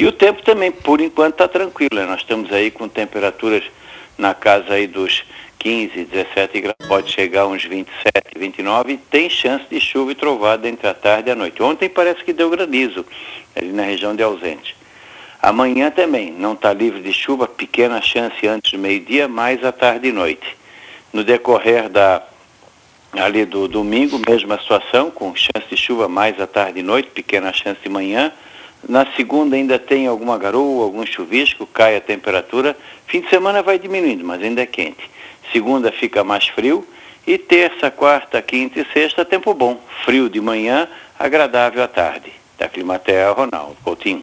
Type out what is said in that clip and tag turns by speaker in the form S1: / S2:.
S1: E o tempo também, por enquanto, está tranquilo, né? Nós estamos aí com temperaturas na casa aí dos 15, 17 graus, pode chegar a uns 27, 29, e tem chance de chuva e trovada entre a tarde e a noite. Ontem parece que deu granizo ali na região de Ausente. Amanhã também não está livre de chuva, pequena chance antes do meio-dia, mais à tarde e noite. No decorrer ali do domingo, mesma situação, com chance de chuva mais à tarde e noite, pequena chance de manhã. Na segunda ainda tem alguma garoa, algum chuvisco, cai a temperatura. Fim de semana vai diminuindo, mas ainda é quente. Segunda fica mais frio e terça, quarta, quinta e sexta tempo bom. Frio de manhã, agradável à tarde. Da Climatea, Ronaldo Coutinho.